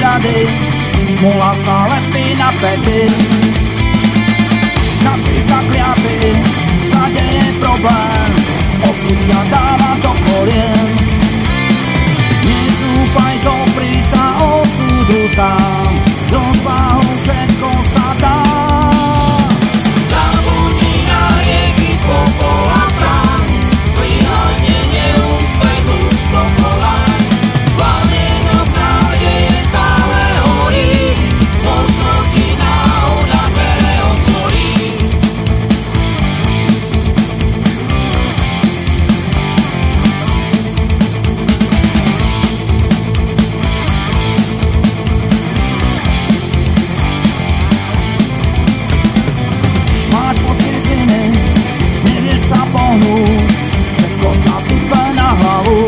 rady, smola sa lepí na pety. Srdci zakliaty, všade je problém, osud ťa dáva do kolien. Nezúfaj, zopri sa osudu sám, s rozvahou všetko sa dá. Zabudni na hriechy, z popola vstaň, zlyhanie, neúspech už pochovaj. Plamienok nádeje stále horí, možno ti náhoda dvere otvorí. Máš pocit viny, nevieš sa pohnúť, všetko sa sype na hlavu.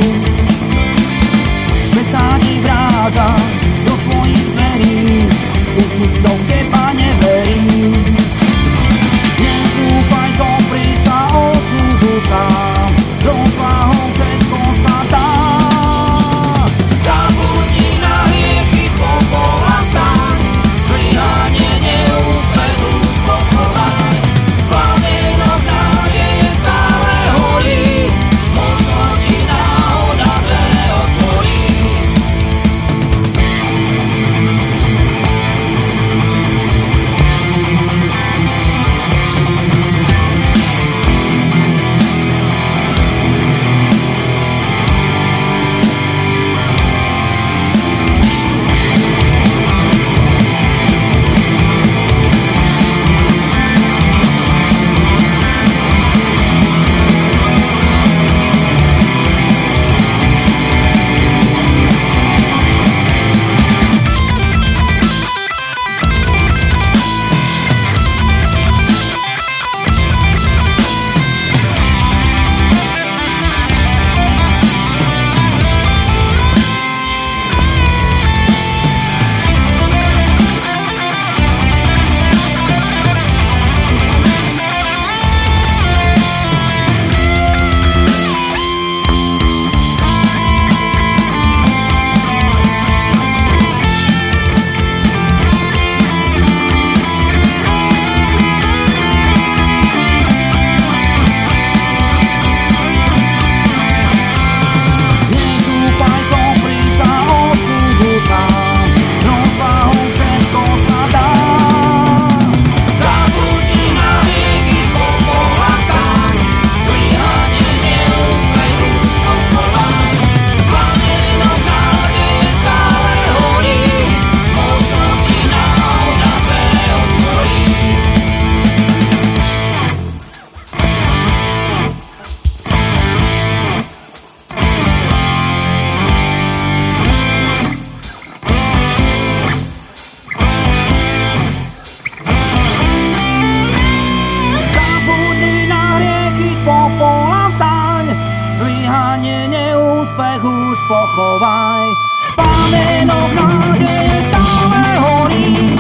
Beznádej vráža do tvojich dverí, už nikto v teba neverí. Nezúfaj, zopri sa osudu sám, s rozvahou všetko sa dá. Zabudni na hriechy, z popola vstaň, zlyhanie, neúspech už pochovaj. Plamienok nádeje stále horí, možno ti náhoda dvere otvorí. Nezúfaj, zopri sa osudu sám, s rozvahou všetko sa dá. Zabudni na hriechy, z popola vstaň, zlyhanie, neúspech už pochovaj. Plamienok nádeje stále horí, možno ti náhoda dvere otvorí. Zabudni na hriechy, z popola vstaň, zlyhanie, neúspech už pochovaj. Plamienok nádeje stále horí,